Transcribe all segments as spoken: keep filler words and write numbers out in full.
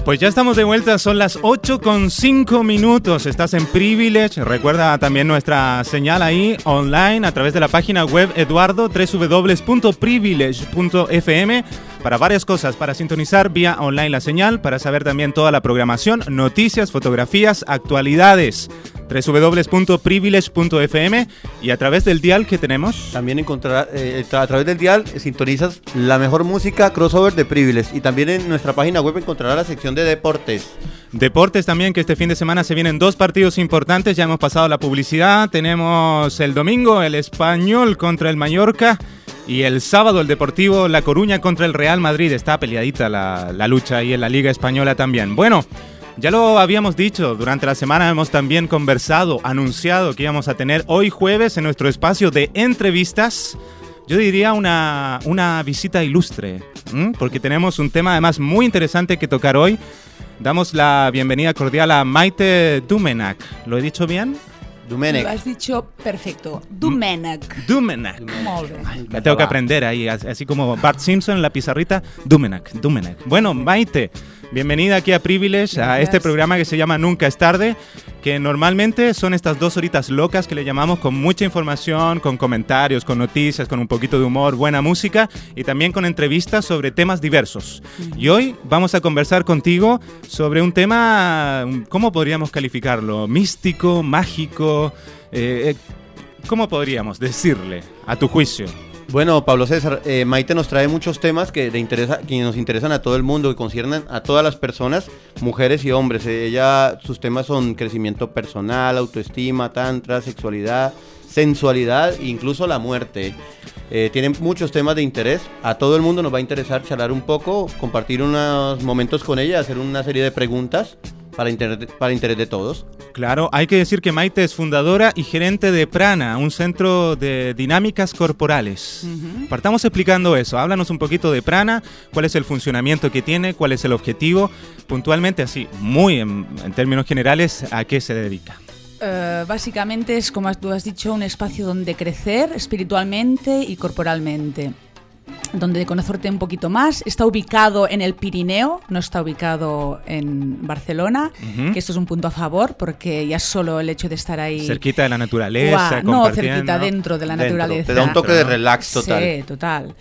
Pues ya estamos de vuelta, son las ocho con cinco minutos, estás en Privilege, recuerda también nuestra señal ahí online a través de la página web Eduardo, doble u doble u doble u punto privilege punto f m, para varias cosas, para sintonizar vía online la señal, para saber también toda la programación, noticias, fotografías, actualidades, doble u doble u doble u punto privilege punto f m, y a través del dial que tenemos. También encontrarás, eh, a través del dial sintonizas la mejor música crossover de Privilege, y también en nuestra página web encontrarás la sección de deportes. Deportes también, que este fin de semana se vienen dos partidos importantes, ya hemos pasado la publicidad, tenemos el domingo el Español contra el Mallorca y el sábado el Deportivo La Coruña contra el Real Madrid. Está peleadita la, la lucha ahí en la Liga Española también. Bueno, ya lo habíamos dicho, durante la semana hemos también conversado, anunciado que íbamos a tener hoy jueves en nuestro espacio de entrevistas, yo diría una, una visita ilustre, ¿m? Porque tenemos un tema además muy interesante que tocar hoy. Damos la bienvenida cordial a Maite Domenech. ¿Lo he dicho bien? Domenech. Lo has dicho perfecto. Domenech. Domenech. Molt bé. Ay, me tengo que aprender ahí, así como Bart Simpson en la pizarrita. Domenech, Domenech. Bueno, Maite, bienvenida aquí a Privilege, a este programa que se llama Nunca es tarde, que normalmente son estas dos horitas locas que le llamamos, con mucha información, con comentarios, con noticias, con un poquito de humor, buena música y también con entrevistas sobre temas diversos. Y hoy vamos a conversar contigo sobre un tema, ¿cómo podríamos calificarlo? Místico, mágico, eh, ¿cómo podríamos decirle a tu juicio? Bueno, Pablo César, eh, Maite nos trae muchos temas que, le interesa, que nos interesan a todo el mundo, que conciernen a todas las personas, mujeres y hombres. Ella, sus temas son crecimiento personal, autoestima, tantra, sexualidad, sensualidad e incluso la muerte. Eh, tienen muchos temas de interés. A todo el mundo nos va a interesar charlar un poco, compartir unos momentos con ella, hacer una serie de preguntas para interés, para interés de todos. Claro, hay que decir que Maite es fundadora y gerente de Prana, un centro de dinámicas corporales. Uh-huh. Partamos explicando eso. Háblanos un poquito de Prana, cuál es el funcionamiento que tiene, cuál es el objetivo, puntualmente así, muy en, en términos generales, ¿a qué se dedica? Uh, básicamente es, como tú has dicho, un espacio donde crecer espiritualmente y corporalmente, donde conocerte un poquito más. Está ubicado en el Pirineo, no está ubicado en Barcelona, uh-huh. que esto es un punto a favor, porque ya solo el hecho de estar ahí... Cerquita de la naturaleza, wow, no, cerquita, dentro de la dentro. naturaleza. Te da un toque de relax total. Sí, total.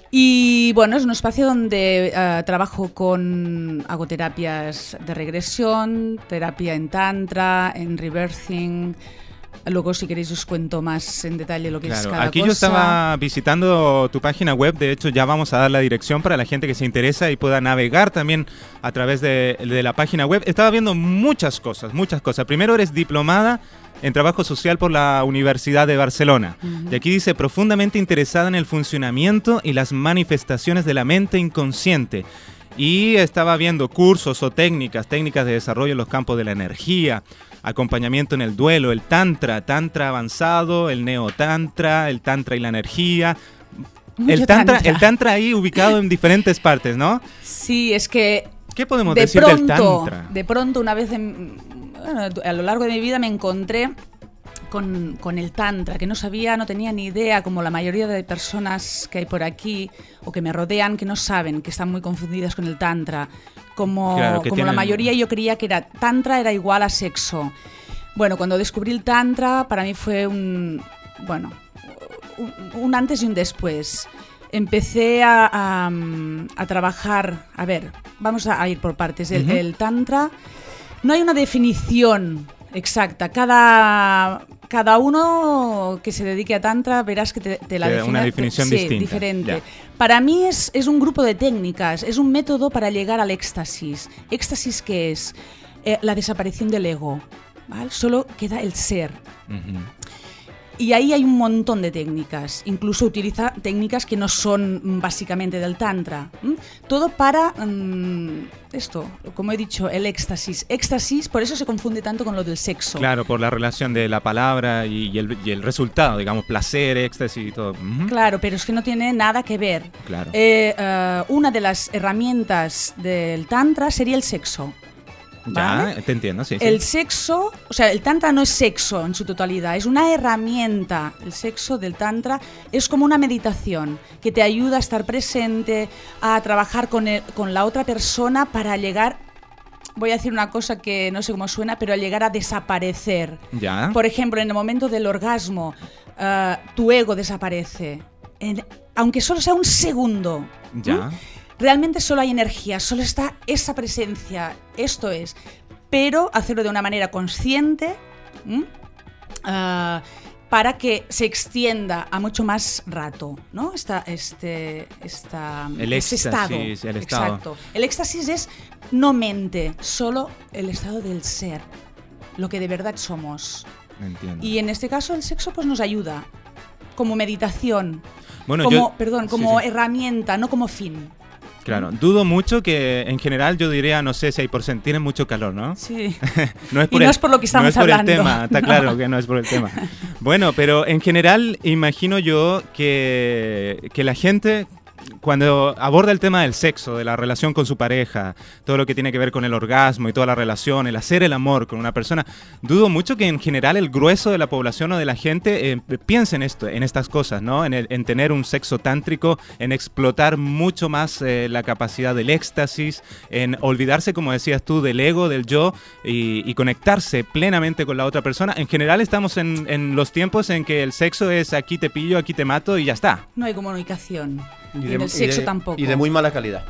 Y bueno, es un espacio donde uh, trabajo con, hago terapias de regresión, terapia en tantra, en reversing. Luego, si queréis, os cuento más en detalle lo que claro, es cada aquí cosa. Yo estaba visitando tu página web, de hecho ya vamos a dar la dirección para la gente que se interesa y pueda navegar también a través de, de la página web. Estaba viendo muchas cosas, muchas cosas. Primero, eres diplomada en trabajo social por la Universidad de Barcelona. Uh-huh. Y aquí dice, profundamente interesada en el funcionamiento y las manifestaciones de la mente inconsciente. Y estaba viendo cursos o técnicas, técnicas de desarrollo en los campos de la energía, acompañamiento en el duelo, el tantra, tantra avanzado, el neotantra, el tantra y la energía. El tantra, tantra, el tantra ahí ubicado en diferentes partes, ¿no? Sí, es que... ¿Qué podemos de decir pronto, del tantra? De pronto, una vez, en, bueno, a lo largo de mi vida me encontré con, con el tantra, que no sabía, no tenía ni idea, como la mayoría de personas que hay por aquí o que me rodean, que no saben, que están muy confundidas con el tantra. Como, claro, como tienen... la mayoría yo creía que era tantra era igual a sexo. Bueno, cuando descubrí el tantra, para mí fue un, bueno, un, un antes y un después. Empecé a, a, a trabajar, a ver, vamos a ir por partes. El, uh-huh. el tantra, no hay una definición exacta. Cada, cada uno que se dedique a tantra verás que te, te la define. Una definición sí, distinta. diferente. Yeah. Para mí es, es un grupo de técnicas, es un método para llegar al éxtasis. ¿Éxtasis qué es? Eh, la desaparición del ego, ¿vale? Solo queda el ser. Uh-huh. Y ahí hay un montón de técnicas, incluso utiliza técnicas que no son básicamente del tantra. ¿Mm? Todo para um, esto, como he dicho, el éxtasis. Éxtasis, por eso se confunde tanto con lo del sexo. Claro, por la relación de la palabra y, y, el, y el resultado, digamos, placer, éxtasis y todo. Uh-huh. Claro, pero es que no tiene nada que ver. Claro. Eh, uh, una de las herramientas del tantra sería el sexo. ¿Vale? Ya, te entiendo, sí, sí. El sexo, o sea, el tantra no es sexo en su totalidad, es una herramienta. El sexo del tantra es como una meditación que te ayuda a estar presente, a trabajar con, el, con la otra persona para llegar voy a decir una cosa que no sé cómo suena, pero al llegar a desaparecer. Ya. Por ejemplo, en el momento del orgasmo, uh, tu ego desaparece. En, aunque solo sea un segundo. Ya. ¿Mm? Realmente solo hay energía, solo está esa presencia. Esto es. Pero hacerlo de una manera consciente, ¿Mm? Uh, para que se extienda a mucho más rato, ¿no? Esta, este, esta, el ese estado. éxtasis, el estado. Exacto. El éxtasis es no mente, solo el estado del ser, lo que de verdad somos. Entiendo. Y en este caso el sexo pues nos ayuda como meditación, Bueno, como, yo, perdón, como sí, sí. herramienta, no como fin. Claro, dudo mucho que en general yo diría, no sé si hay por ciento, tiene mucho calor, ¿no? Sí. no es por y el, no es por lo que estamos no es por hablando. el tema, está No. claro que no es por el tema. Bueno, pero en general imagino yo que, que la gente cuando aborda el tema del sexo, de la relación con su pareja, todo lo que tiene que ver con el orgasmo y toda la relación, el hacer el amor con una persona, dudo mucho que en general el grueso de la población o de la gente eh, piense en esto, en estas cosas, ¿no? En, el, en tener un sexo tántrico, en explotar mucho más eh, la capacidad del éxtasis, en olvidarse, como decías tú, del ego, del yo y, y conectarse plenamente con la otra persona. En general estamos en, en los tiempos en que el sexo es aquí te pillo, aquí te mato y ya está. No hay comunicación. Y, Y de, en el sexo y de, tampoco. Y de muy mala calidad.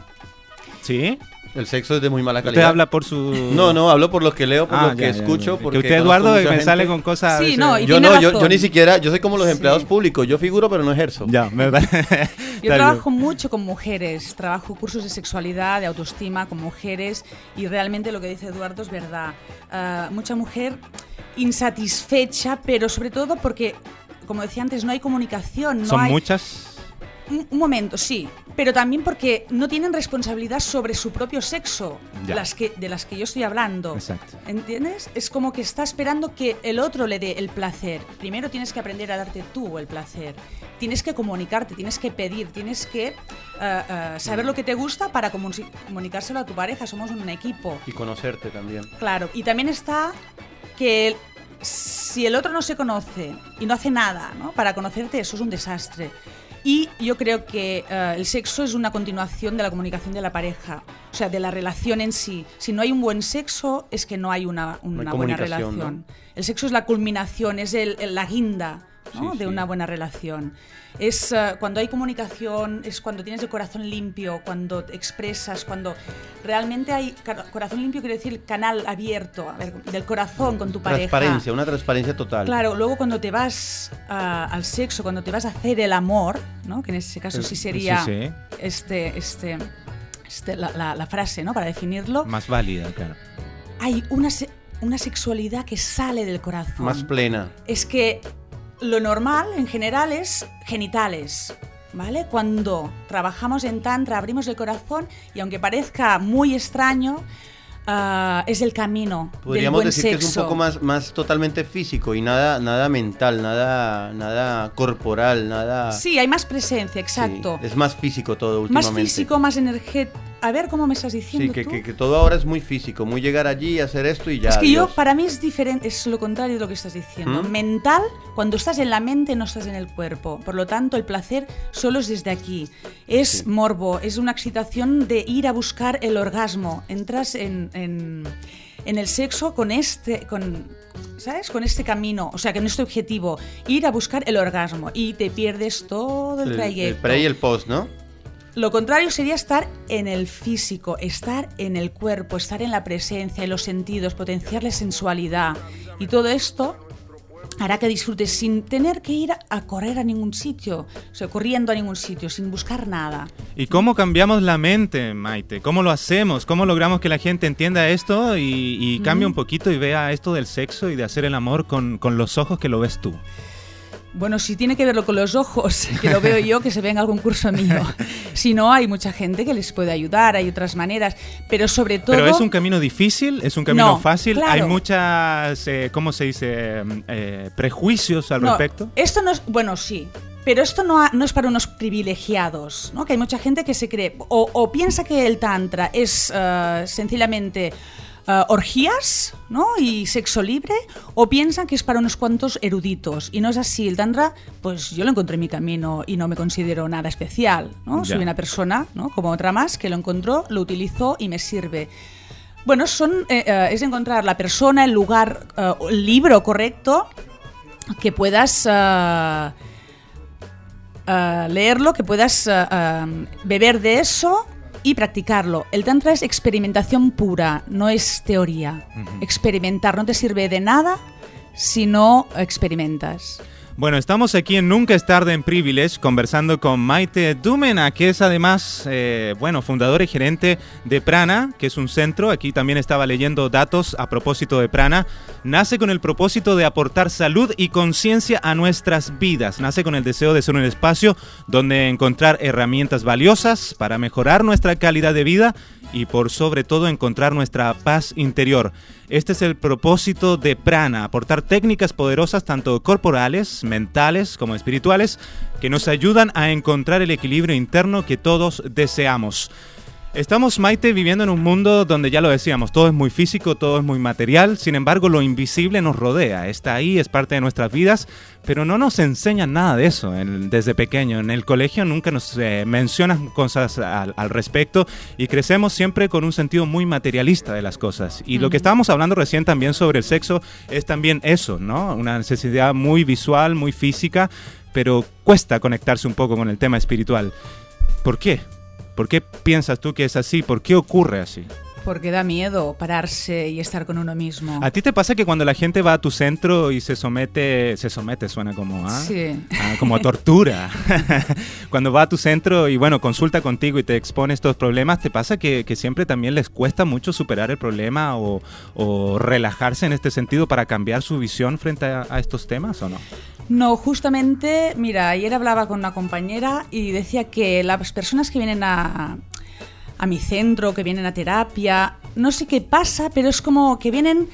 ¿Sí? El sexo es de muy mala ¿Usted calidad. habla por su...? No, no, hablo por lo que leo, por Ah, lo que ya, ya, escucho. ya. Porque que usted, Eduardo, conozco mucha me gente. sale con cosas... a Sí, veces- no, y Yo tiene no, yo, razón. yo ni siquiera, yo soy como los Sí. empleados públicos, yo figuro pero no ejerzo. Ya, me parece... Yo trabajo mucho con mujeres, trabajo cursos de sexualidad, de autoestima con mujeres y realmente lo que dice Eduardo es verdad. Uh, mucha mujer insatisfecha, pero sobre todo porque, como decía antes, no hay comunicación. No ¿Son hay... muchas? Un, un momento, sí, pero también porque no tienen responsabilidad sobre su propio sexo, Ya. las que, de las que yo estoy hablando. Exacto. ¿Entiendes? Es como que está esperando que el otro le dé el placer. Primero tienes que aprender a darte tú el placer. Tienes que comunicarte, tienes que pedir, tienes que uh, uh, saber lo que te gusta para comu- comunicárselo a tu pareja. Somos un equipo. Y conocerte también. Claro, y también está que el- si el otro no se conoce y no hace nada, ¿no? Para conocerte, eso es un desastre. Y yo creo que uh, el sexo es una continuación de la comunicación de la pareja, o sea, de la relación en sí. Si no hay un buen sexo, es que no hay una, una No hay buena comunicación, relación. ¿no? El sexo es la culminación, es el, el- la guinda, ¿no? Sí, de sí. una buena relación. Es uh, cuando hay comunicación, es cuando tienes el corazón limpio, cuando te expresas, cuando realmente hay ca- corazón limpio, quiere decir canal abierto, a ver, del corazón con tu pareja. Transparencia, una transparencia total. Claro, luego cuando te vas uh, al sexo, cuando te vas a hacer el amor, ¿no? Que en ese caso sí sería Sí, sí. este, este, este la, la- la frase, ¿no? Para definirlo, Más válida, claro. hay una, se- una sexualidad que sale del corazón. Más plena. Es que lo normal en general es genitales, ¿vale? Cuando trabajamos en tantra abrimos el corazón y aunque parezca muy extraño, ah, es el camino del Podríamos buen decir sexo. que es un poco más, más totalmente físico y nada, nada mental, nada, nada corporal, nada... Sí, hay más presencia, exacto. Sí, es más físico todo Más últimamente. físico, más energético. A ver, ¿cómo me estás diciendo Sí, que, tú? que, que todo ahora es muy físico, muy llegar allí, hacer esto y ya. Es que yo, adiós. para mí es diferente, es lo contrario de lo que estás diciendo. ¿Mm? Mental, cuando estás en la mente, no estás en el cuerpo. Por lo tanto, el placer solo es desde aquí. Es Sí. morbo, es una excitación de ir a buscar el orgasmo. Entras en, en, en el sexo con este, con, ¿sabes? Con este camino, o sea, con este objetivo, ir a buscar el orgasmo y te pierdes todo el, el, trayecto. el pre y el post, ¿no? Lo contrario sería estar en el físico, estar en el cuerpo, estar en la presencia, en los sentidos, potenciar la sensualidad. Y todo esto hará que disfrutes sin tener que ir a correr a ningún sitio, o sea, corriendo a ningún sitio, sin buscar nada. ¿Y cómo cambiamos la mente, Maite? ¿Cómo lo hacemos? ¿Cómo logramos que la gente entienda esto y, y cambie un poquito y vea esto del sexo y de hacer el amor con, con los ojos que lo ves tú? Bueno, si tiene que verlo con los ojos, que lo veo yo, que se ve en algún curso mío. Si no, hay mucha gente que les puede ayudar, hay otras maneras, pero sobre todo... ¿Pero es un camino difícil? ¿Es un camino No, fácil? claro. ¿Hay muchas, eh, ¿cómo se dice? Eh, prejuicios al No, respecto? Esto no es, bueno, sí, pero esto no, ha- no es para unos privilegiados, ¿no? Que hay mucha gente que se cree o, o piensa que el tantra es eh, sencillamente eh, orgías, ¿no? Y sexo libre, o piensan que es para unos cuantos eruditos y no es así. El tantra, pues yo lo encontré en mi camino y no me considero nada especial, ¿no? Ya. Soy una persona, ¿no? Como otra más que lo encontró, lo utilizó y me sirve. Bueno, son, eh, eh, es encontrar la persona, el lugar, eh, el libro correcto que puedas uh, uh, leerlo, que puedas uh, uh, beber de eso y practicarlo. El Tantra es experimentación pura, no es teoría. Uh-huh. Experimentar, no te sirve de nada si no experimentas. Bueno, estamos aquí en Nunca es tarde en Privilege conversando con Maite Doumena, que es además, eh, bueno, fundadora y gerente de Prana, que es un centro. Aquí también estaba leyendo datos a propósito de Prana. Nace con el propósito de aportar salud y conciencia a nuestras vidas. Nace con el deseo de ser un espacio donde encontrar herramientas valiosas para mejorar nuestra calidad de vida y por sobre todo encontrar nuestra paz interior. Este es el propósito de Prana, aportar técnicas poderosas tanto corporales, mentales como espirituales que nos ayudan a encontrar el equilibrio interno que todos deseamos. Estamos, Maite, viviendo en un mundo donde, ya lo decíamos, todo es muy físico, todo es muy material. Sin embargo, lo invisible nos rodea, está ahí, es parte de nuestras vidas, pero no nos enseñan nada de eso en, desde pequeño. En el colegio nunca nos eh, mencionan cosas al, al respecto y crecemos siempre con un sentido muy materialista de las cosas. Y uh-huh. lo que estábamos hablando recién también sobre el sexo es también eso, ¿no? Una necesidad muy visual, muy física, pero cuesta conectarse un poco con el tema espiritual. ¿Por qué? ¿Por qué piensas tú que es así? ¿Por qué ocurre así? Porque da miedo pararse y estar con uno mismo. ¿A ti te pasa que cuando la gente va a tu centro y se somete, se somete suena como, ¿ah? Sí. Ah, como a tortura? Cuando va a tu centro y bueno, consulta contigo y te expone estos problemas, ¿te pasa que, que siempre también les cuesta mucho superar el problema o, o relajarse en este sentido para cambiar su visión frente a, a estos temas o no? No, justamente, mira, ayer hablaba con una compañera y decía que las personas que vienen a, a mi centro, que vienen a terapia, no sé qué pasa, pero es como que vienen,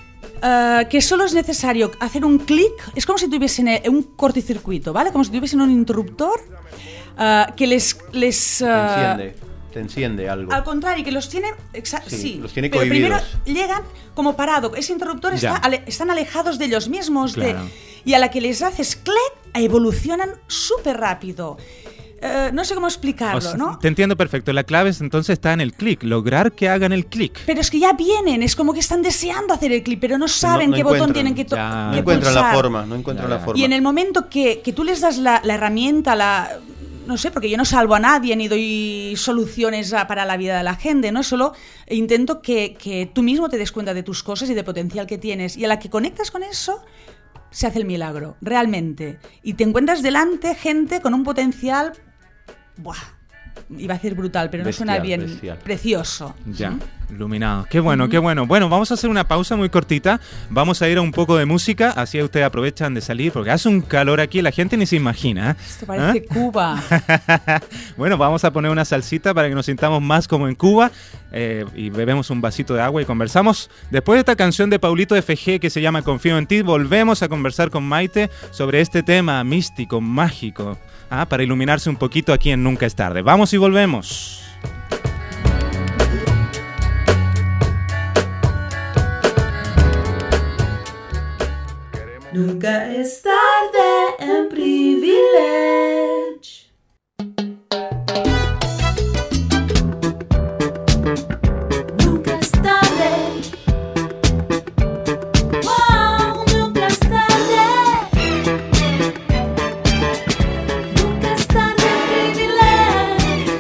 uh, que solo es necesario hacer un clic, es como si tuviesen un cortocircuito, ¿vale? Como si tuviesen un interruptor uh, que les... les uh, te enciende, te enciende algo. Al contrario, que los tiene... Exa- sí, sí, los tiene pero cohibidos. primero llegan como parado, ese interruptor está, ale, están alejados de ellos mismos, claro. de... Y a la que les haces clic, evolucionan súper rápido. Uh, no sé cómo explicarlo, o sea, ¿no? Te entiendo perfecto. La clave es, entonces está en el clic, lograr que hagan el clic. Pero es que ya vienen, es como que están deseando hacer el clic, pero no saben no, no qué botón tienen que tocar. No que encuentran pulsar. la forma, no encuentran ya, la forma. Y en el momento que, que tú les das la, la herramienta, la... No sé, porque yo no salvo a nadie ni doy soluciones a, para la vida de la gente, ¿no? Solo intento que, que tú mismo te des cuenta de tus cosas y del potencial que tienes. Y a la que conectas con eso, se hace el milagro, realmente. Y te encuentras delante gente con un potencial, buah, iba a decir brutal, pero bestial, no suena bien, bestial. Precioso. Ya, ¿sí? Iluminado. Qué bueno, uh-huh. qué bueno. Bueno, vamos a hacer una pausa muy cortita. Vamos a ir a un poco de música, así ustedes aprovechan de salir, porque hace un calor aquí, la gente ni se imagina. Esto parece ¿eh? Cuba. Bueno, vamos a poner una salsita para que nos sintamos más como en Cuba eh, y bebemos un vasito de agua y conversamos. Después de esta canción de Paulito F G que se llama Confío en ti, volvemos a conversar con Maite sobre este tema místico, mágico, ¿ah? Para iluminarse un poquito aquí en Nunca es tarde. Vamos y volvemos. Nunca es tarde en Privilege. Nunca es tarde. Wow, nunca es tarde. Nunca es tarde en Privilege.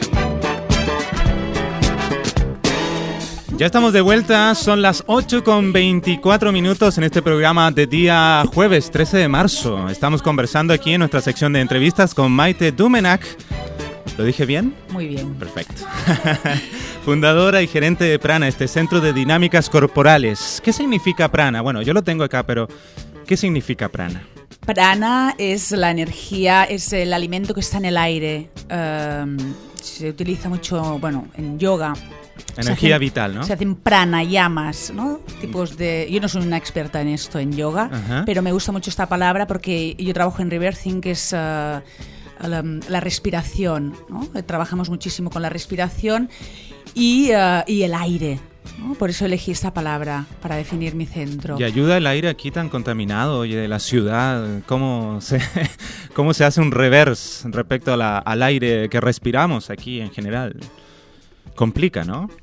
Ya estamos de vuelta, son las ocho con veinticuatro minutos en este programa de día jueves trece de marzo. Estamos conversando aquí en nuestra sección de entrevistas con Maite Doumena. ¿Lo dije bien? Muy bien. Perfecto. Fundadora y gerente de Prana, este centro de dinámicas corporales. ¿Qué significa Prana? Bueno, yo lo tengo acá, pero ¿qué significa Prana? Prana es la energía, es el alimento que está en el aire. Um, se utiliza mucho, bueno, en yoga. Energía hacen, vital, ¿no? Se hacen pranayamas, ¿no? Tipos de... Yo no soy una experta en esto, en yoga, uh-huh. pero me gusta mucho esta palabra porque yo trabajo en Reversing, que es uh, la, la respiración, ¿no? Trabajamos muchísimo con la respiración y, uh, y el aire, ¿no? Por eso elegí esta palabra para definir mi centro. Y ayuda el aire aquí tan contaminado y de la ciudad. ¿Cómo se, cómo se hace un reverse respecto a la, al aire que respiramos aquí en general? Complica, ¿no?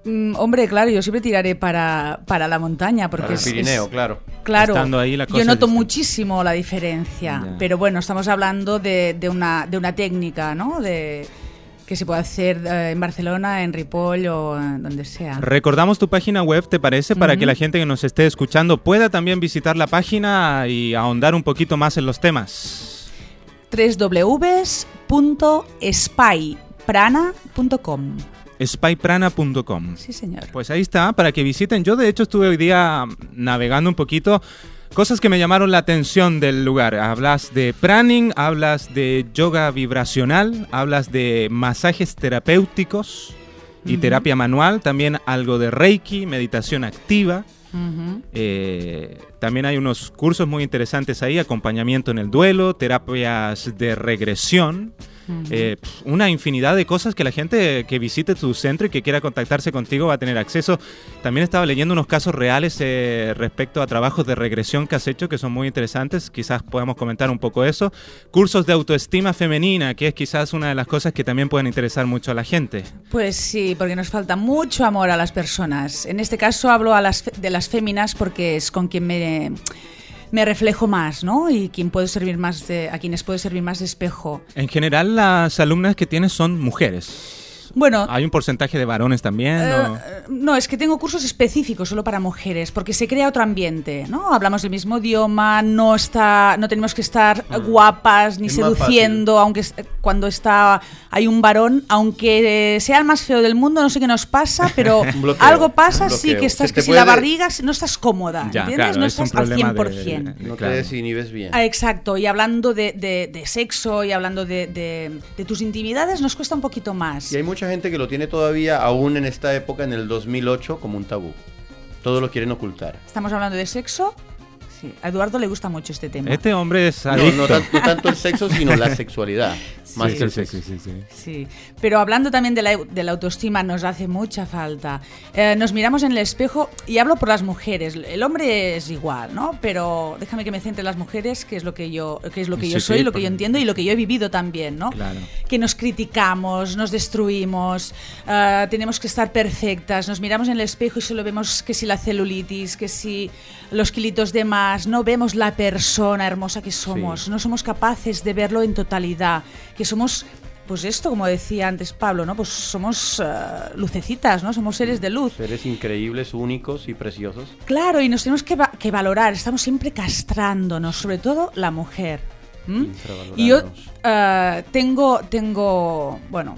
Mm, hombre, claro, yo siempre tiraré para, para la montaña, porque Para el es, Pirineo, es- claro. Claro, Estando ahí, la cosa yo es noto distinta. muchísimo la diferencia, Ya. pero bueno, estamos hablando de, de una, de una técnica, ¿no? De, que se puede hacer eh, en Barcelona, en Ripoll o en donde sea. Recordamos tu página web, ¿te parece? Para Ujú. que la gente que nos esté escuchando pueda también visitar la página y ahondar un poquito más en los temas. doble u doble u doble u punto spy prana punto com. spy prana punto com. Sí, señor. Pues ahí está, para que visiten. Yo de hecho estuve hoy día navegando un poquito, cosas que me llamaron la atención del lugar. Hablas de praning, hablas de yoga vibracional, hablas de masajes terapéuticos y Ujú. terapia manual, también algo de Reiki, meditación activa. Ujú. Eh, también hay unos cursos muy interesantes ahí, acompañamiento en el duelo, terapias de regresión. Ujú. Eh, pf, una infinidad de cosas que la gente que visite tu centro y que quiera contactarse contigo va a tener acceso. También estaba leyendo unos casos reales eh, respecto a trabajos de regresión que has hecho que son muy interesantes. Quizás podamos comentar un poco eso. Cursos de autoestima femenina, que es quizás una de las cosas que también pueden interesar mucho a la gente. Pues sí, porque nos falta mucho amor a las personas. En este caso hablo a las fe- de las féminas porque es con quien me, me reflejo más, ¿no? Y quien puede servir más de, a quienes puede servir más de espejo. En general, las alumnas que tienes son mujeres. Bueno, ¿Hay un porcentaje de varones también? Eh, o- no, es que tengo cursos específicos solo para mujeres, porque se crea otro ambiente, ¿no? Hablamos el mismo idioma, no está, no tenemos que estar guapas ni Es más seduciendo, aunque es- cuando está hay un varón, aunque sea el más feo del mundo, no sé qué nos pasa, pero Un bloqueo, algo pasa un sí bloqueo. que estás Se que te si la puede- barriga no estás cómoda, Ya, ¿entiendes? claro, no es un estás al problema cien por de- ciento. No Claro. te desinhibes bien. Ah, exacto, y hablando de, de- de sexo y hablando de, de- de tus intimidades nos cuesta un poquito más. Y hay mucha gente que lo tiene todavía, aún en esta época, en el dos mil ocho, como un tabú. Todo lo quieren ocultar. ¿Estamos hablando de sexo? Sí, a Eduardo le gusta mucho este tema. Este hombre es No, adicto. no, tan- no tanto el sexo, sino la sexualidad. más Sí, que el sí, sexo. sí, sí, sí. Sí, pero hablando también de la, de la autoestima, nos hace mucha falta. Eh, nos miramos en el espejo y hablo por las mujeres. El hombre es igual, ¿no? Pero déjame que me centre en las mujeres, que es lo que yo, que es lo que yo Sí, soy, sí, lo que yo porque- entiendo y lo que yo he vivido también, ¿no? Claro. Que nos criticamos, nos destruimos, eh, tenemos que estar perfectas, nos miramos en el espejo y solo vemos que si la celulitis, que si los kilitos de más, no vemos la persona hermosa que somos, Sí. no somos capaces de verlo en totalidad, que somos, pues esto, como decía antes Pablo, ¿no? Pues somos eh, lucecitas, ¿no? Somos seres de luz. Seres increíbles, únicos y preciosos. Claro, y nos tenemos que, va- que valorar, estamos siempre castrándonos, sobre todo la mujer. ¿m? Infravalorarnos. Y yo eh, tengo, tengo, bueno,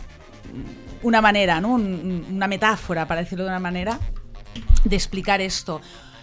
una manera, ¿no? Un- una metáfora, para decirlo de una manera, de explicar esto.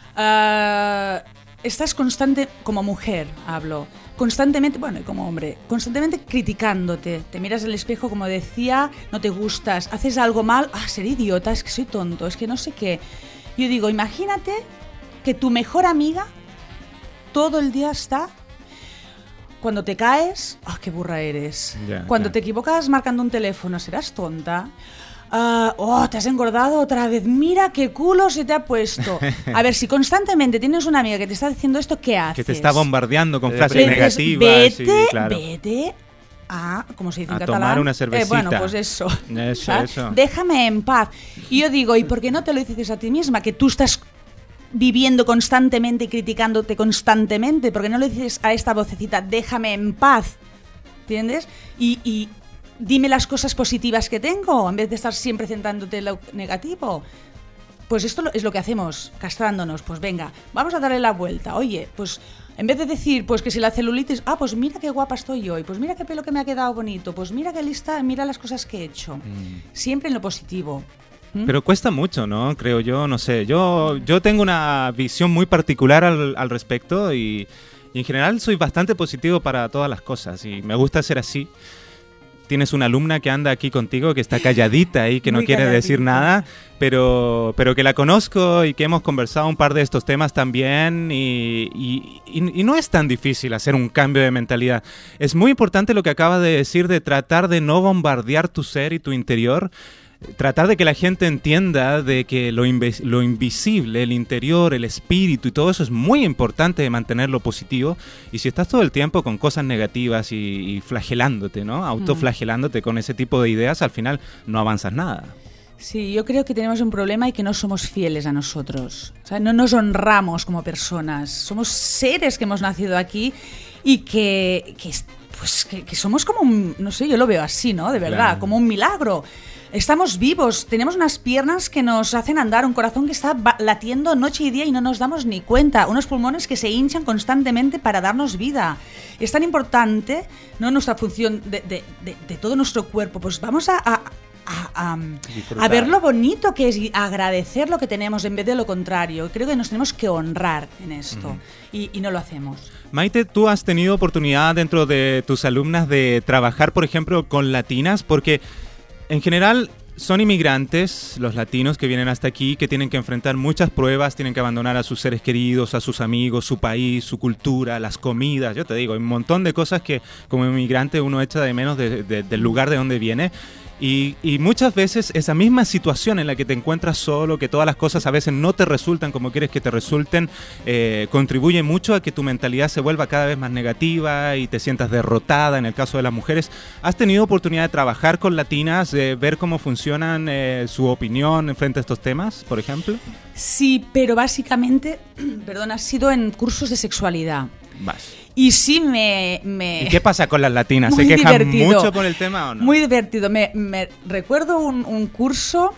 Eh, estás constante, como mujer hablo, constantemente, bueno, y como hombre, constantemente criticándote. Te miras al espejo, como decía, no te gustas, haces algo mal, ah, ser idiota, es que soy tonto, es que no sé qué. Yo digo, imagínate que tu mejor amiga todo el día está... Cuando te caes, ¡ah, qué burra eres! Ya, Cuando claro. te equivocas marcando un teléfono, serás tonta. Ah, ¡oh, te has engordado otra vez! ¡Mira qué culo se te ha puesto! A ver, si constantemente tienes una amiga que te está diciendo esto, ¿qué haces? Que te está bombardeando con Te frases deprimes. Entonces, negativas. Vete, y, claro. vete a, como se dice en A catalán. tomar una Eh, cervecita. bueno, pues eso. Eso, ¿sabes? eso. Déjame en paz. Y yo digo, ¿y por qué no te lo dices a ti misma? Que tú estás viviendo constantemente y criticándote constantemente. ¿Por qué no le dices a esta vocecita, déjame en paz? ¿Entiendes? Y, y dime las cosas positivas que tengo, en vez de estar siempre centrándote en lo negativo. Pues esto lo- es lo que hacemos, castrándonos. Pues venga, vamos a darle la vuelta. Oye, pues en vez de decir, pues que si la celulitis, ah, pues mira qué guapa estoy hoy, pues mira qué pelo que me ha quedado bonito, pues mira qué lista, mira las cosas que he hecho. Siempre en lo positivo. ¿Mm? Pero cuesta mucho, ¿no? Creo yo, no sé. Yo, yo tengo una visión muy particular al, al respecto y, y en general soy bastante positivo para todas las cosas y me gusta ser así. Tienes una alumna que anda aquí contigo, que está calladita y que no Muy quiere decir calladita. nada, pero, pero que la conozco y que hemos conversado un par de estos temas también y, y- y- y no es tan difícil hacer un cambio de mentalidad. Es muy importante lo que acaba de decir de tratar de no bombardear tu ser y tu interior. Tratar de que la gente entienda de que lo, inve- lo invisible, el interior, el espíritu y todo eso es muy importante de mantenerlo positivo. Y si estás todo el tiempo con cosas negativas y, y flagelándote, ¿no? Autoflagelándote con ese tipo de ideas, al final no avanzas nada. Sí, yo creo que tenemos un problema y que no somos fieles a nosotros. O sea, no nos honramos como personas. Somos seres que hemos nacido aquí y que, que, pues, que, que somos como un, no sé, yo lo veo así, ¿no? De verdad, Claro. como un milagro. Estamos vivos, tenemos unas piernas que nos hacen andar, un corazón que está ba- latiendo noche y día y no nos damos ni cuenta, unos pulmones que se hinchan constantemente para darnos vida. Es tan importante, ¿no?, nuestra función de, de- de- de todo nuestro cuerpo. Pues vamos a, a, a- a- Disfrutar. a ver lo bonito que es y agradecer lo que tenemos en vez de lo contrario. Creo que nos tenemos que honrar en esto y, y no lo hacemos. Maite, ¿tú has tenido oportunidad dentro de tus alumnas de trabajar, por ejemplo, con latinas? Porque en general son inmigrantes, los latinos que vienen hasta aquí, que tienen que enfrentar muchas pruebas, tienen que abandonar a sus seres queridos, a sus amigos, su país, su cultura, las comidas. Yo te digo, hay un montón de cosas que como inmigrante uno echa de menos de- de- del lugar de donde viene. Y, y muchas veces esa misma situación en la que te encuentras solo, que todas las cosas a veces no te resultan como quieres que te resulten, eh, contribuye mucho a que tu mentalidad se vuelva cada vez más negativa y te sientas derrotada en el caso de las mujeres. ¿Has tenido oportunidad de trabajar con latinas, de ver cómo funcionan, eh, su opinión frente a estos temas, por ejemplo? Sí, pero básicamente, perdón, ha sido en cursos de sexualidad. Vas. Y sí me... me... ¿Y qué pasa con las latinas? Muy ¿Se quejan divertido. mucho por el tema o no? Muy divertido. Me, me recuerdo un, un curso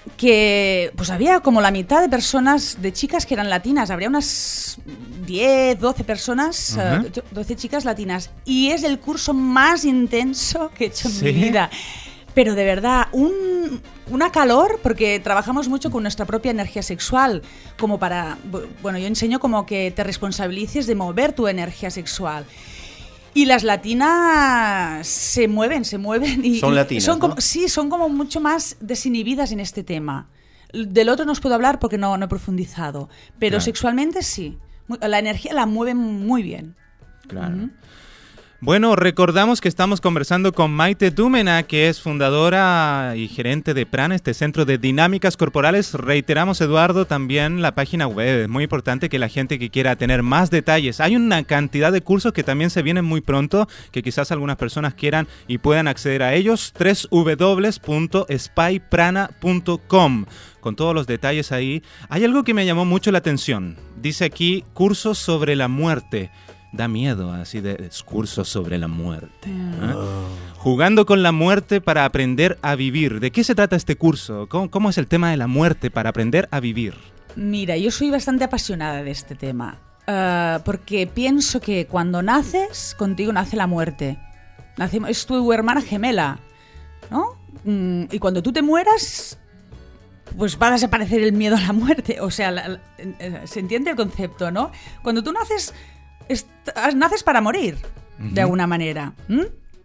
que pues había como la mitad de personas, de chicas que eran latinas. Habría unas diez, doce personas, Ajá. eh, doce chicas latinas. Y es el curso más intenso que he hecho en ¿Sí? mi vida. Pero de verdad, un, una calor, porque trabajamos mucho con nuestra propia energía sexual, como para, bu- bueno, yo enseño como que te responsabilices de mover tu energía sexual. Y las latinas se mueven, se mueven. Y, Son y latinas, son como, ¿no? Sí, son como mucho más desinhibidas en este tema. Del otro no os puedo hablar porque no, no he profundizado, pero Claro. sexualmente sí. Mu- La energía la mueven muy bien. Claro. Bueno, recordamos que estamos conversando con Maite Dúmena, que es fundadora y gerente de Prana, este centro de dinámicas corporales. Reiteramos, Eduardo, también la página web. Es muy importante que la gente que quiera tener más detalles. Hay una cantidad de cursos que también se vienen muy pronto, que quizás algunas personas quieran y puedan acceder a ellos. doble u doble u doble u punto spy prana punto com. Con todos los detalles ahí. Hay algo que me llamó mucho la atención. Dice aquí, cursos sobre la muerte. Da miedo, así de discursos sobre la muerte. ¿eh? Jugando con la muerte para aprender a vivir. ¿De qué se trata este curso? ¿Cómo, cómo es el tema de la muerte para aprender a vivir? Mira, yo soy bastante apasionada de este tema, eh, porque pienso que cuando naces, contigo nace la muerte. Nace- es tu hermana gemela, ¿no? Mm, y cuando tú te mueras, pues va a desaparecer el miedo a la muerte. O sea, la- la- eh, se entiende el concepto, ¿no? Cuando tú naces, est- naces para morir, de Ujú. alguna manera. ¿m?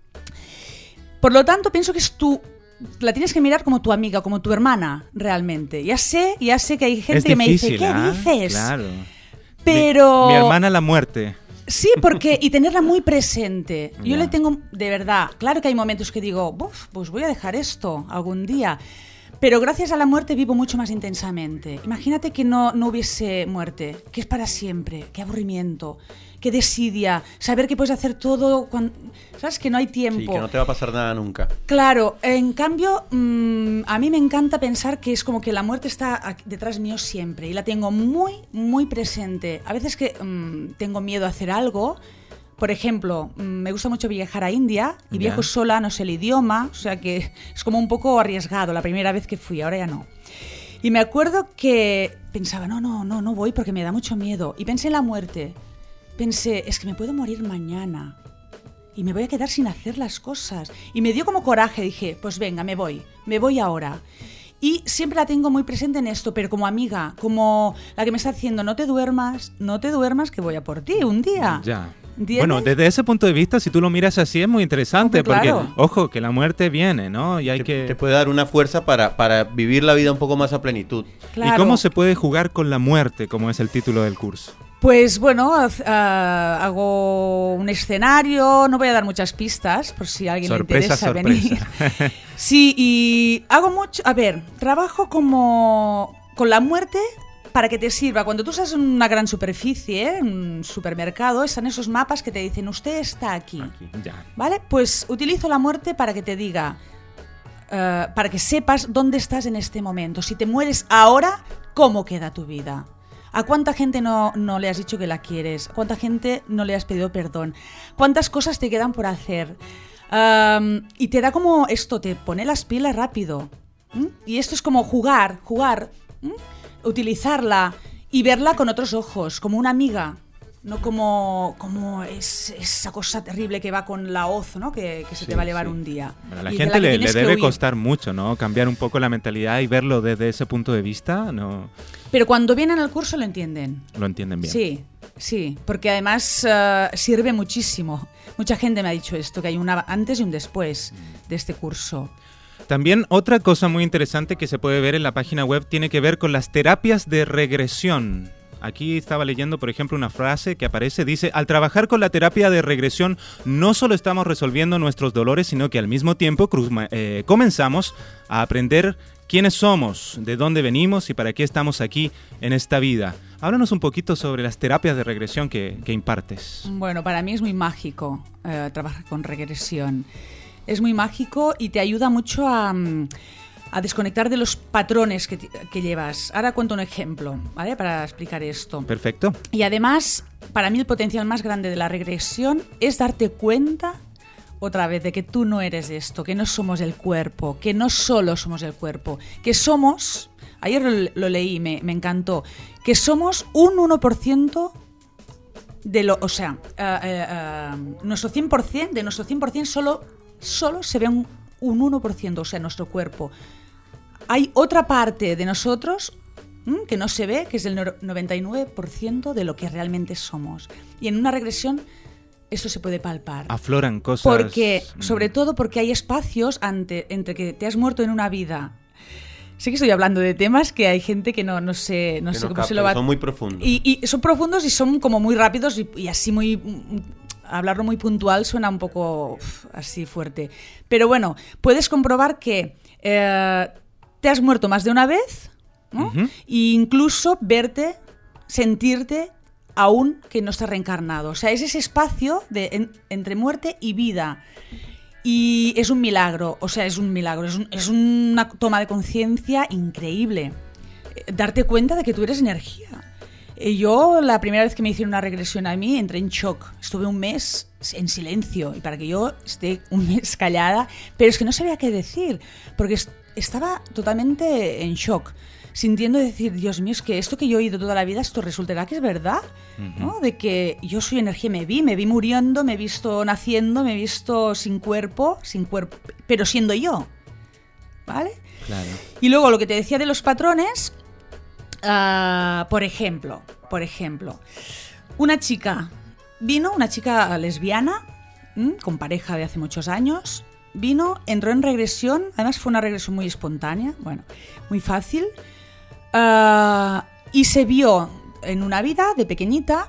Por lo tanto, pienso que es tu... La tienes que mirar como tu amiga, como tu hermana, realmente. Ya sé, ya sé que hay gente es que me dice, difícil, ¿qué ¿ah? dices? Claro. Pero... Mi, mi hermana la muerte. Sí, porque... Y tenerla muy presente. Yo Ya. le tengo... De verdad, claro que hay momentos que digo, "Buf, pues voy a dejar esto algún día". Pero gracias a la muerte vivo mucho más intensamente. Imagínate que no, no hubiese muerte, que es para siempre, qué aburrimiento, qué desidia, saber que puedes hacer todo cuando... ¿Sabes? Que no hay tiempo. Sí, que no te va a pasar nada nunca. Claro, en cambio, mmm, a mí me encanta pensar que es como que la muerte está aquí- detrás mío siempre y la tengo muy, muy presente. A veces que mmm, tengo miedo a hacer algo, por ejemplo, mmm, me gusta mucho viajar a India y Ya. viajo sola, no sé el idioma, o sea que es como un poco arriesgado la primera vez que fui, ahora ya no. Y me acuerdo que pensaba, no, no, no, no voy porque me da mucho miedo. Y pensé en la muerte. Pensé, es que me puedo morir mañana y me voy a quedar sin hacer las cosas. Y me dio como coraje, dije, pues venga, me voy, me voy ahora. Y siempre la tengo muy presente en esto, pero como amiga, como la que me está diciendo, no te duermas, no te duermas, que voy a por ti un día. Ya. ¿Entiendes? Bueno, desde ese punto de vista, si tú lo miras así, es muy interesante. Hombre, claro. Porque, ojo, que la muerte viene, ¿no? Y hay Te, que... te puede dar una fuerza para, para vivir la vida un poco más a plenitud. Claro. ¿Y cómo se puede jugar con la muerte, como es el título del curso? Pues bueno, haz- ah, hago un escenario, no voy a dar muchas pistas por si a alguien Sorpresa, le interesa sorpresa. venir. Sí, y hago mucho, a ver, trabajo como con la muerte para que te sirva. Cuando tú estás en una gran superficie, en un supermercado, están esos mapas que te dicen, usted está aquí. Ya. ¿Vale? Pues utilizo la muerte para que te diga, uh, para que sepas dónde estás en este momento. Si te mueres ahora, ¿cómo queda tu vida? ¿A cuánta gente no, no le has dicho que la quieres? ¿A cuánta gente no le has pedido perdón? ¿Cuántas cosas te quedan por hacer? Um, y te da como esto, te pone las pilas rápido. ¿Mm? Y esto es como jugar, jugar, ¿Mm? utilizarla y verla con otros ojos, como una amiga. No como, como es, esa cosa terrible que va con la hoz, ¿no? Que, que se Sí, te va a llevar sí. un día. A la Y de gente que le, le tienes que debe huir. costar mucho, ¿no? Cambiar un poco la mentalidad y verlo desde ese punto de vista, ¿no? Pero cuando vienen al curso lo entienden. Lo entienden bien. Sí, sí, porque además uh, sirve muchísimo. Mucha gente me ha dicho esto, que hay un antes y un después de este curso. También otra cosa muy interesante que se puede ver en la página web tiene que ver con las terapias de regresión. Aquí estaba leyendo, por ejemplo, una frase que aparece, dice: al trabajar con la terapia de regresión no solo estamos resolviendo nuestros dolores, sino que al mismo tiempo cruz- eh, comenzamos a aprender quiénes somos, de dónde venimos y para qué estamos aquí en esta vida. Háblanos un poquito sobre las terapias de regresión que, que impartes. Bueno, para mí es muy mágico eh, trabajar con regresión. Es muy mágico y te ayuda mucho a... mm, a desconectar de los patrones que, que llevas. Ahora cuento un ejemplo, ¿vale? Para explicar esto. Perfecto. Y además, para mí el potencial más grande de la regresión es darte cuenta, otra vez, de que tú no eres esto, que no somos el cuerpo, que no solo somos el cuerpo, que somos, ayer lo, lo leí y me, me encantó, que somos un uno por ciento de lo, o sea, uh, uh, uh, nuestro cien por ciento, de nuestro cien por ciento solo, solo se ve un, un uno por ciento, o sea, nuestro cuerpo. Hay otra parte de nosotros ¿m? que no se ve, que es el noventa y nueve por ciento de lo que realmente somos. Y en una regresión eso se puede palpar. Afloran cosas... Porque, sobre todo porque hay espacios ante, entre que te has muerto en una vida. Sé que estoy hablando de temas que hay gente que no, no sé, no Que sé no cómo captan, se lo va... son muy profundos. Y, y son profundos y son como muy rápidos y, y así muy... Hablarlo muy puntual suena un poco uf, así fuerte. Pero bueno, puedes comprobar que eh, te has muerto más de una vez, ¿no? Ujú. E incluso verte, sentirte aún que no estás reencarnado. O sea, es ese espacio de, en, entre muerte y vida. Y es un milagro, o sea, es un milagro, es, un, es una toma de conciencia increíble. Eh, Darte cuenta de que tú eres energía. Eh, Yo, la primera vez que me hicieron una regresión a mí, entré en shock. Estuve un mes en silencio, y para que yo esté un mes callada, pero es que no sabía qué decir, porque est- estaba totalmente en shock, sintiendo decir, Dios mío, es que esto que yo he oído toda la vida, esto resultará que es verdad, ¿no? De que yo soy energía, me vi, me vi muriendo, me he visto naciendo, me he visto sin cuerpo, sin cuerpo, pero siendo yo, ¿vale? Claro. Y luego lo que te decía de los patrones, uh, por ejemplo, por ejemplo, una chica vino, una chica lesbiana, ¿m? Con pareja de hace muchos años, vino, entró en regresión, además fue una regresión muy espontánea, bueno, muy fácil, uh, y se vio en una vida de pequeñita,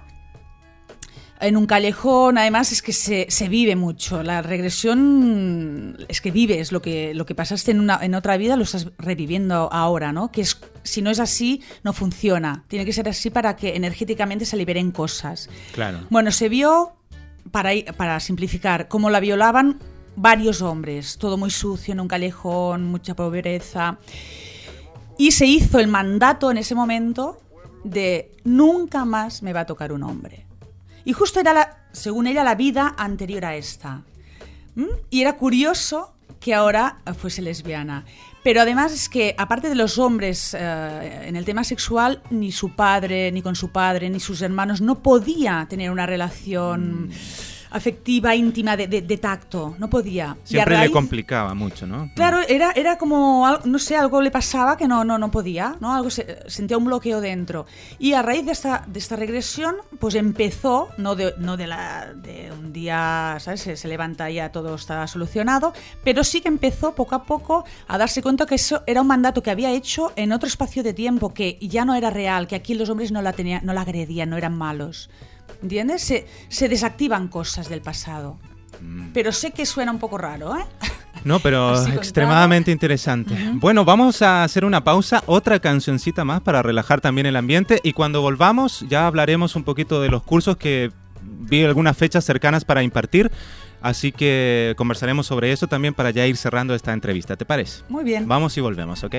en un callejón. Además es que se, se vive mucho. La regresión es que vives lo que, lo que pasaste en, una, en otra vida, lo estás reviviendo ahora, ¿no? Que es, si no es así, no funciona. Tiene que ser así para que energéticamente se liberen cosas. Claro. Bueno, se vio, para, ir- para simplificar, cómo la violaban varios hombres. Todo muy sucio, en un callejón, mucha pobreza. Y se hizo el mandato en ese momento de nunca más me va a tocar un hombre. Y justo era, la, según ella, la vida anterior a esta. ¿Mm? Y era curioso que ahora fuese lesbiana. Pero además es que, aparte de los hombres, eh, en el tema sexual, ni su padre, ni con su padre, ni sus hermanos, no podía tener una relación afectiva, íntima, de, de, de tacto. No podía. Y a Siempre le raíz- complicaba mucho, ¿no? Claro, era, era como, al- no sé, algo le pasaba que no, no, no podía, ¿no? Algo se- sentía un bloqueo dentro. Y a raíz de esta, de esta regresión, pues empezó, no de, no de, la, de un día, ¿sabes? Se, se levanta y ya todo está solucionado, pero sí que empezó poco a poco a darse cuenta que eso era un mandato que había hecho en otro espacio de tiempo, que ya no era real, que aquí los hombres no la, tenían, no la agredían, no eran malos. ¿Entiendes? Se, se desactivan cosas del pasado. Pero sé que suena un poco raro, ¿eh? No, pero Así contado. extremadamente interesante. Bueno, vamos a hacer una pausa, otra cancioncita más para relajar también el ambiente, y cuando volvamos ya hablaremos un poquito de los cursos que vi algunas fechas cercanas para impartir. Así que conversaremos sobre eso también para ya ir cerrando esta entrevista. ¿Te parece? Muy bien. Vamos y volvemos, ¿ok?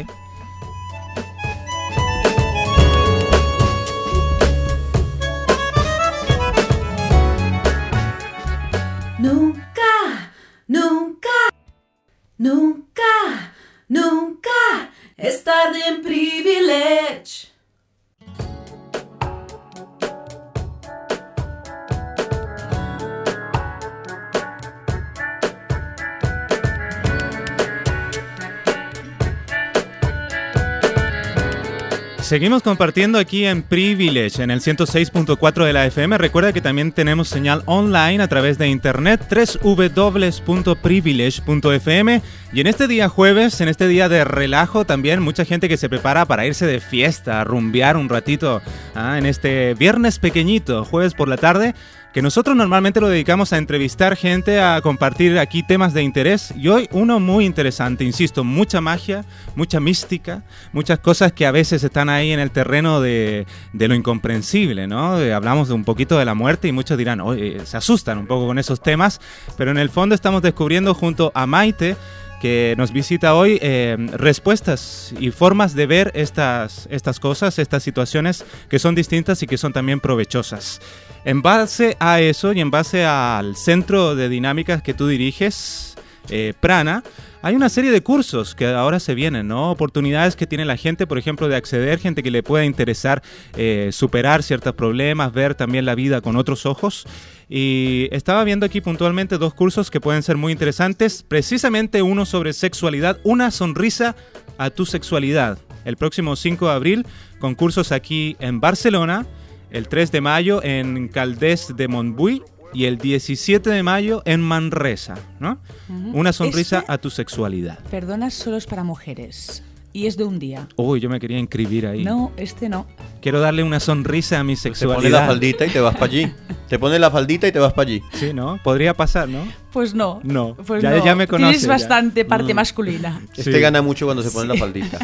Nunca, nunca, nunca, nunca es tarde en Privilege. Seguimos compartiendo aquí en Privilege, en el ciento seis punto cuatro de la F M. Recuerda que también tenemos señal online a través de internet, doble u doble u doble u punto privilege punto f m. Y en este día jueves, en este día de relajo también, mucha gente que se prepara para irse de fiesta, a rumbear un ratito, ¿ah? En este viernes pequeñito, jueves por la tarde, que nosotros normalmente lo dedicamos a entrevistar gente, a compartir aquí temas de interés. Y hoy uno muy interesante, insisto, mucha magia, mucha mística, muchas cosas que a veces están ahí en el terreno de, de lo incomprensible, ¿no? Eh, hablamos de un poquito de la muerte y muchos dirán, oye, se asustan un poco con esos temas, pero en el fondo estamos descubriendo junto a Maite, que nos visita hoy, eh, respuestas y formas de ver estas, estas cosas, estas situaciones que son distintas y que son también provechosas. En base a eso y en base al centro de dinámicas que tú diriges, eh, Prana, hay una serie de cursos que ahora se vienen, ¿no? Oportunidades que tiene la gente, por ejemplo, de acceder, gente que le pueda interesar eh, superar ciertos problemas, ver también la vida con otros ojos. Y estaba viendo aquí puntualmente dos cursos que pueden ser muy interesantes, precisamente uno sobre sexualidad, una sonrisa a tu sexualidad. El próximo cinco de abril, con cursos aquí en Barcelona, el tres de mayo en Caldés de Montbui y el diecisiete de mayo en Manresa, ¿no? Uh-huh. Una sonrisa este, a tu sexualidad. Perdona, solo es para mujeres. Y es de un día. Uy, yo me quería inscribir ahí. No, este no. Quiero darle una sonrisa a mi sexualidad. Te pones la faldita y te vas para allí. Te pones la faldita y te vas para allí. Sí, ¿no? Podría pasar, ¿no? Pues no. No. Pues ya, no. ya me conoces. Tienes bastante ya. parte mm. masculina. Este sí. gana mucho cuando se pone sí. la faldita.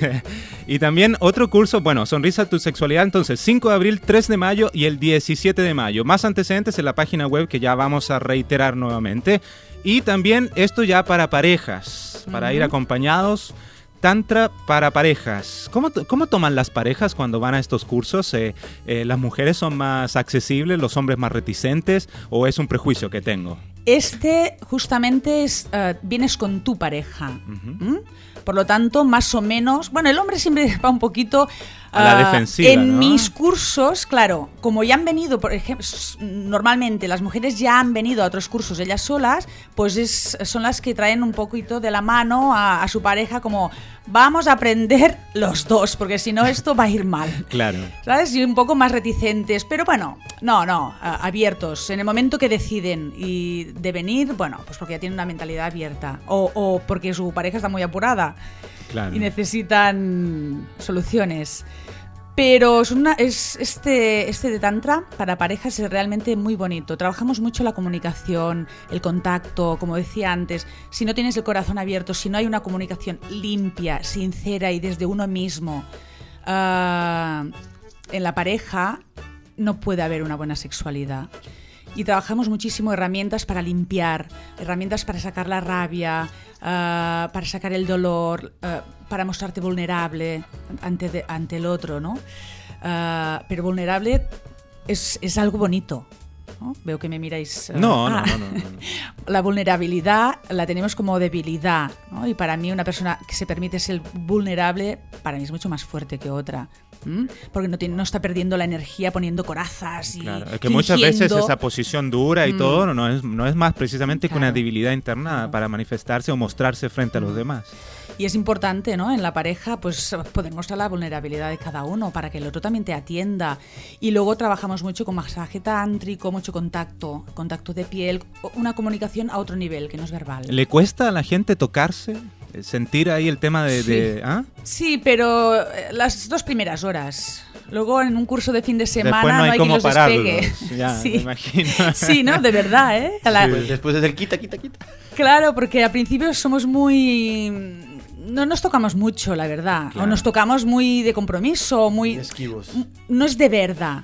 Y también otro curso, bueno, Sonrisa a tu sexualidad, entonces cinco de abril, tres de mayo y el diecisiete de mayo. Más antecedentes en la página web que ya vamos a reiterar nuevamente. Y también esto ya para parejas, para uh-huh. ir acompañados. Tantra para parejas. ¿Cómo, cómo toman las parejas cuando van a estos cursos? Eh, eh, ¿Las mujeres son más accesibles, los hombres más reticentes o es un prejuicio que tengo? Este justamente es, uh, vienes con tu pareja. Uh-huh. ¿Mm? Por lo tanto, más o menos... Bueno, el hombre siempre va un poquito... A la uh, defensiva, En ¿no? mis cursos, claro, como ya han venido, por ejemplo, normalmente las mujeres ya han venido a otros cursos ellas solas, pues es, son las que traen un poquito de la mano a, a su pareja como vamos a aprender los dos, porque si no esto va a ir mal. Claro. ¿Sabes? Y un poco más reticentes, pero bueno, no, no, abiertos. En el momento que deciden y de venir, bueno, pues porque ya tienen una mentalidad abierta o, o porque su pareja está muy apurada. Claro. Y necesitan soluciones. Pero es una, es este, este de Tantra para parejas es realmente muy bonito. Trabajamos mucho la comunicación, el contacto, como decía antes. Si no tienes el corazón abierto, si no hay una comunicación limpia, sincera y desde uno mismo, uh, en la pareja no puede haber una buena sexualidad. Y trabajamos muchísimo herramientas para limpiar, herramientas para sacar la rabia, uh, para sacar el dolor, uh, para mostrarte vulnerable ante, de, ante el otro, ¿no? Uh, pero vulnerable es, es algo bonito, ¿no? Veo que me miráis. Uh, no, ah. no, no, no, no. La vulnerabilidad la tenemos como debilidad, ¿no? Y para mí una persona que se permite ser vulnerable, para mí es mucho más fuerte que otra. ¿Mm? Porque no, tiene, no está perdiendo la energía poniendo corazas y claro, es que fingiendo. Muchas veces esa posición dura y mm. todo no es, no es más precisamente claro. que una debilidad interna no. para manifestarse o mostrarse frente a los demás. Y es importante, ¿no? En la pareja, pues poder mostrar la vulnerabilidad de cada uno para que el otro también te atienda. Y luego trabajamos mucho con masaje tántrico, mucho contacto, contacto de piel, una comunicación a otro nivel que no es verbal. ¿Le cuesta a la gente tocarse? ¿Sentir ahí el tema de...? Sí, de, ¿ah? sí, pero las dos primeras horas. Luego en un curso de fin de semana no hay, no hay cómo quien los despegue. Ya, sí. me imagino. Sí, ¿no? De verdad, ¿eh? La... Sí. Después es el quita, quita, quita. Claro, porque al principio somos muy... No nos tocamos mucho, la verdad. Claro. O nos tocamos muy de compromiso, muy... Esquivos. No es de verdad.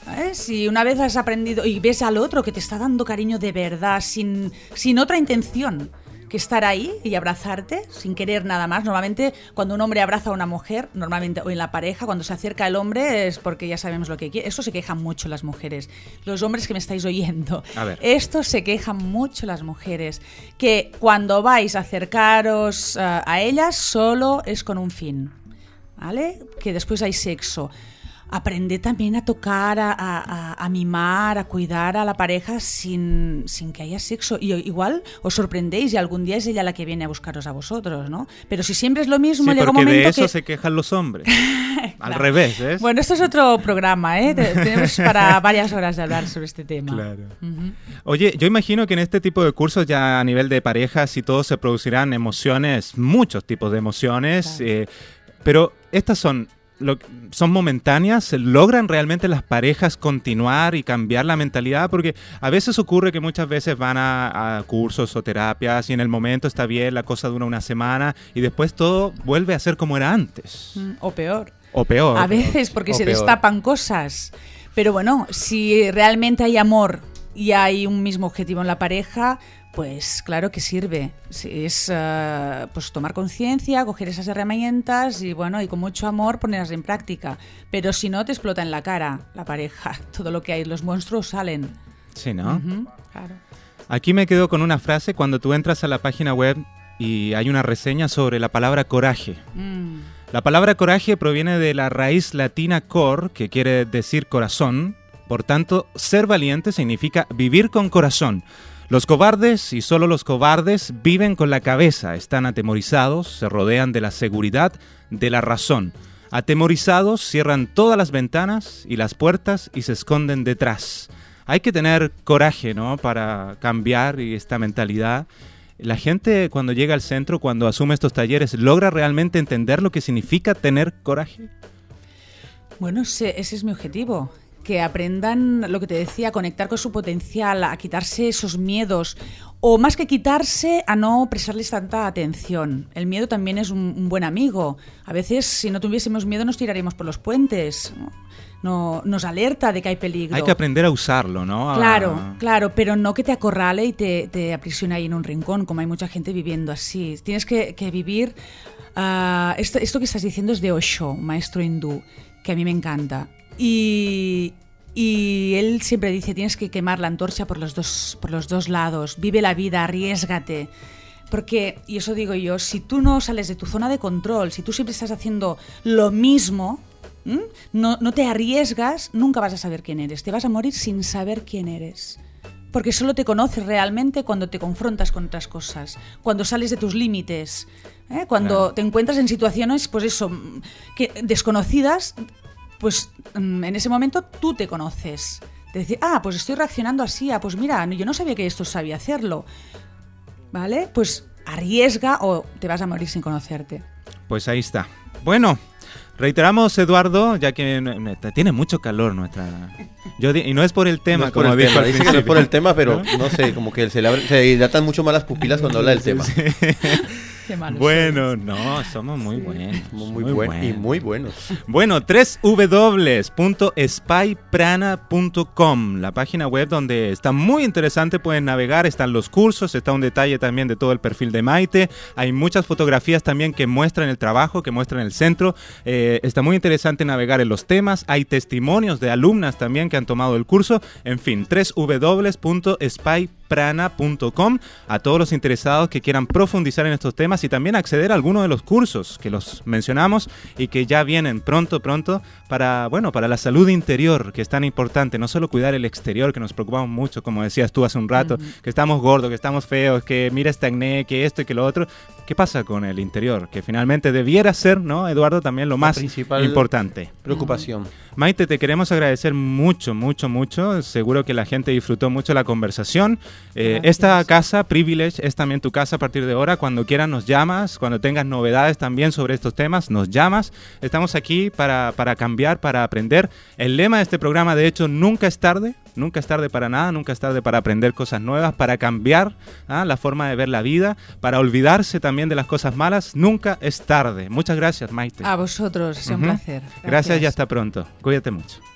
¿Eh? Si una vez has aprendido y ves al otro que te está dando cariño de verdad, sin, sin otra intención que estar ahí y abrazarte, sin querer nada más. Normalmente cuando un hombre abraza a una mujer, normalmente o en la pareja, cuando se acerca el hombre es porque ya sabemos lo que quiere. Eso se quejan mucho las mujeres. Los hombres que me estáis oyendo. A ver. Esto se quejan mucho las mujeres. Que cuando vais a acercaros uh, a ellas solo es con un fin. ¿Vale? Que después hay sexo. Aprende también a tocar, a, a, a mimar, a cuidar a la pareja sin, sin que haya sexo. Y igual os sorprendéis y algún día es ella la que viene a buscaros a vosotros, ¿no? Pero si siempre es lo mismo, sí, llega un porque momento de eso que... se quejan los hombres. Claro. Al revés, ¿ves? Bueno, esto es otro programa, ¿eh? Tenemos para varias horas de hablar sobre este tema. Claro. Uh-huh. Oye, yo imagino que en este tipo de cursos ya a nivel de parejas y todo se producirán emociones, muchos tipos de emociones, Claro. eh, pero estas son... Lo, son momentáneas, ¿logran realmente las parejas continuar y cambiar la mentalidad? Porque a veces ocurre que muchas veces van a, a cursos o terapias y en el momento está bien, la cosa dura una semana y después todo vuelve a ser como era antes. Mm, O peor. O peor. A veces porque O se peor. destapan cosas. Pero bueno, si realmente hay amor y hay un mismo objetivo en la pareja, pues claro que sirve. Es uh, pues tomar conciencia, coger esas herramientas y bueno, y con mucho amor ponerlas en práctica. Pero si no, te explota en la cara la pareja. Todo lo que hay, los monstruos salen. Sí, ¿no? Uh-huh, claro. Aquí me quedo con una frase cuando tú entras a la página web y hay una reseña sobre la palabra coraje. Mm. La palabra coraje proviene de la raíz latina cor, que quiere decir corazón. Por tanto, ser valiente significa vivir con corazón. Los cobardes, y solo los cobardes, viven con la cabeza, están atemorizados, se rodean de la seguridad, de la razón. Atemorizados, cierran todas las ventanas y las puertas y se esconden detrás. Hay que tener coraje, ¿no?, para cambiar y esta mentalidad. La gente cuando llega al centro, cuando asume estos talleres, ¿logra realmente entender lo que significa tener coraje? Bueno, ese, ese es mi objetivo. Que aprendan, lo que te decía, a conectar con su potencial, a quitarse esos miedos, o más que quitarse, a no prestarles tanta atención. El miedo también es un, un buen amigo. A veces, si no tuviésemos miedo, nos tiraríamos por los puentes. No, nos alerta de que hay peligro. Hay que aprender a usarlo, ¿no? A... Claro, claro, pero no que te acorrale y te, te aprisione ahí en un rincón, como hay mucha gente viviendo así. Tienes que, que vivir... Uh, esto, esto que estás diciendo es de Osho, un maestro hindú, que a mí me encanta. Y, y él siempre dice, tienes que quemar la antorcha por los dos, por los dos lados, vive la vida, arriésgate. Porque, y eso digo yo, si tú no sales de tu zona de control, si tú siempre estás haciendo lo mismo, ¿m? no, no te arriesgas, nunca vas a saber quién eres. Te vas a morir sin saber quién eres. Porque solo te conoces realmente cuando te confrontas con otras cosas, cuando sales de tus límites, ¿eh? Cuando Claro. te encuentras en situaciones, pues eso, que desconocidas. Pues en ese momento tú te conoces. De decir, ah, pues estoy reaccionando así, ah, pues mira, yo no sabía que esto sabía hacerlo. ¿Vale? Pues arriesga o te vas a morir sin conocerte. Pues ahí está. Bueno, reiteramos, Eduardo, ya que tiene mucho calor nuestra... Yo di- y no es por el tema, No es por como el dijo tema. al Dice que no es por el principio. tema, pero no sé, como que se, le abre- se dilatan mucho más las pupilas cuando habla del tema. Qué malo Bueno, no, somos muy buenos. Muy, muy buen- y muy buenos. Bueno, doble u doble u doble u punto spy prana punto com, la página web donde está muy interesante, pueden navegar, están los cursos, está un detalle también de todo el perfil de Maite, hay muchas fotografías también que muestran el trabajo, que muestran el centro, eh, está muy interesante navegar en los temas, hay testimonios de alumnas también que han tomado el curso, en fin, doble u doble u doble u punto spy prana punto com, a todos los interesados que quieran profundizar en estos temas y también acceder a algunos de los cursos que los mencionamos y que ya vienen pronto, pronto para, bueno, para la salud interior, que es tan importante, no solo cuidar el exterior, que nos preocupamos mucho, como decías tú hace un rato, uh-huh. que estamos gordos, que estamos feos, que mira este acné, que esto y que lo otro. ¿Qué pasa con el interior? Que finalmente debiera ser, ¿no, Eduardo? También lo más importante. Preocupación. Maite, te queremos agradecer mucho, mucho, mucho. Seguro que la gente disfrutó mucho la conversación. Eh, esta casa, Privilege, es también tu casa a partir de ahora. Cuando quieras nos llamas, cuando tengas novedades también sobre estos temas, nos llamas. Estamos aquí para, para cambiar, para aprender. El lema de este programa, de hecho, nunca es tarde. Nunca es tarde para nada, nunca es tarde para aprender cosas nuevas, para cambiar ¿ah? la forma de ver la vida, para olvidarse también de las cosas malas. Nunca es tarde. Muchas gracias, Maite. A vosotros, es un uh-huh. placer. Gracias. Gracias y hasta pronto. Cuídate mucho.